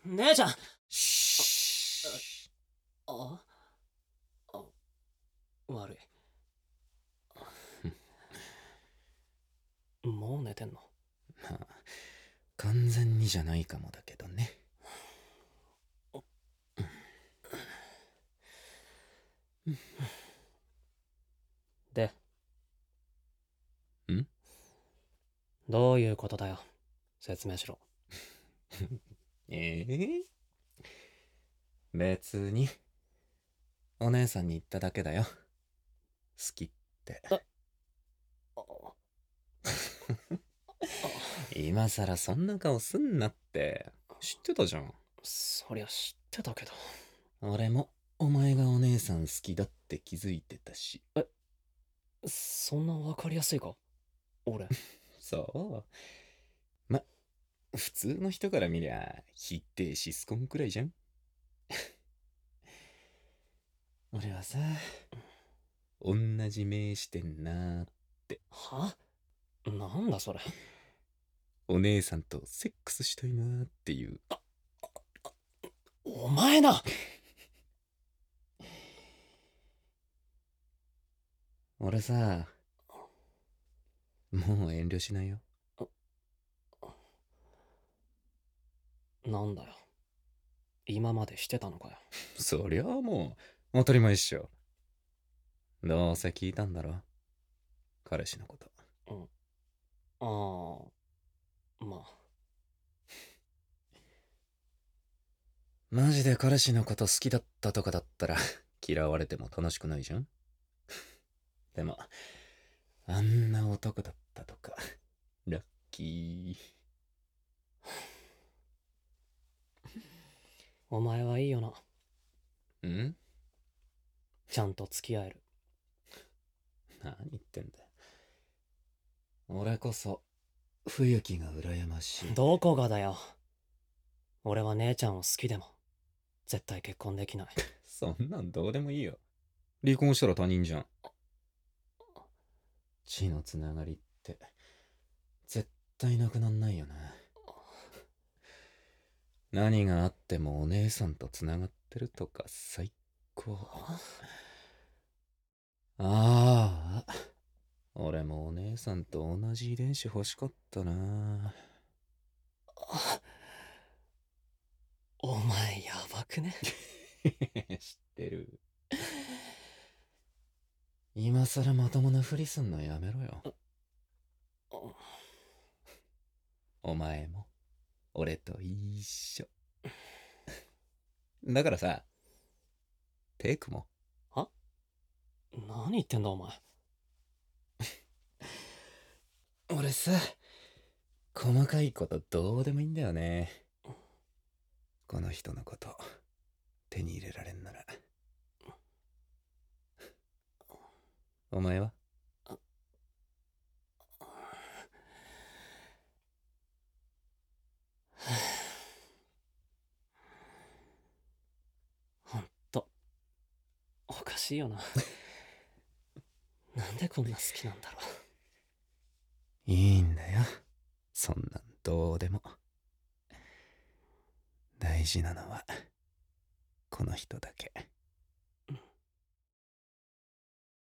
姉ちゃん。 しあ悪い。もう寝てんの？ まあ完全にじゃないかもだけどね。 で、 んどういうことだよ。説明しろ。 別にお姉さんに言っただけだよ。好きって。今さらそんな顔すんなって。知ってたじゃん。 そりゃ知ってたけど。 俺もお前がお姉さん好きだって気づいてたし。 そんなわかりやすいか俺。 そう。普通の人から見りゃ否定シスコンくらいじゃん。俺はさ、同じ目してんなーって。 は？なんだそれ。 お姉さんとセックスしたいなーっていう。 お前な。 俺さ、もう遠慮しないよ。 なんだよ。今までしてたのかよ。 そりゃあもう当たり前っしょ。どうせ聞いたんだろ、彼氏のこと。 まあ。 マジで彼氏のこと好きだったとかだったら嫌われても楽しくないじゃん。でもあんな男だったとかラッキお前はいいよな。 ー。 ちゃんと付き合える。 何言ってんだよ。俺こそ冬木が羨ましい。 どこがだよ。俺は姉ちゃんを好きでも絶対結婚できない。 そんなんどうでもいいよ。離婚したら他人じゃん。血のつながりって絶対なくなんないよな。何があってもお姉さんとつながってるとか最高。ああ、俺もお姉さんと同じ遺伝子欲しかったな。 お前やばくね？ 知ってる。今さらまともなふりすんのやめろよ。お前も俺と一緒。だからさ、テクも。 は？何言ってんだお前。 俺さ、細かいことどうでもいいんだよね。この人のこと手に入れられんなら。お前は？ ほんとおかしいよな。なんでこんな好きなんだろいいんだよ、そんなんどうでも。大事なのはこの人だけ。